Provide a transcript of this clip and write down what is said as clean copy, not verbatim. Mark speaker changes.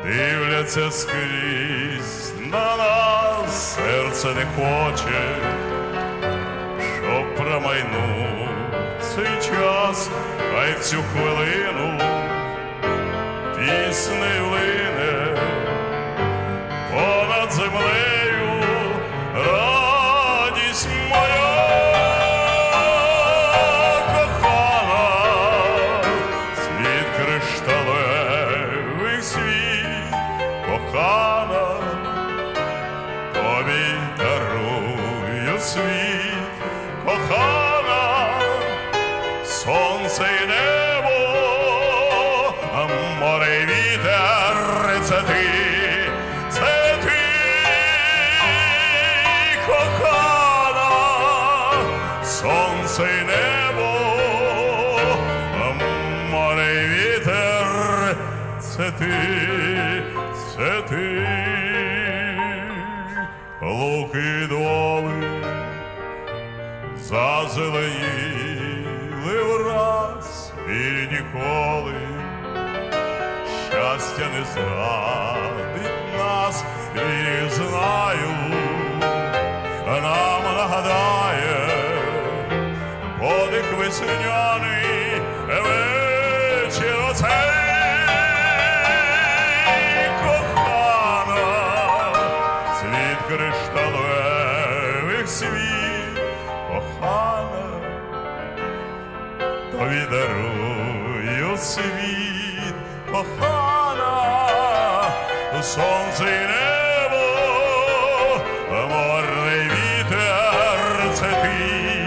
Speaker 1: дивляться скрізь на нас, серце не хоче, щоб промайнув цей час, хай в цю хвилину пісни лине понад землею радість моя кохана, світ кришталевий світ кохана, тобі дарую світ кохана, сонце й небо, море й вітер, це ти, кохана, сонце й небо, море й вітер, це ти, луки доли зазеленіли враз і ніколи щастя не зрадить нас, і знаю, нам нагадає подих весняний вечір оцей, кохана, світ кришталевих світ кохана, тобі дарую світ кохана, сонце й небо, море й вітер, це ти.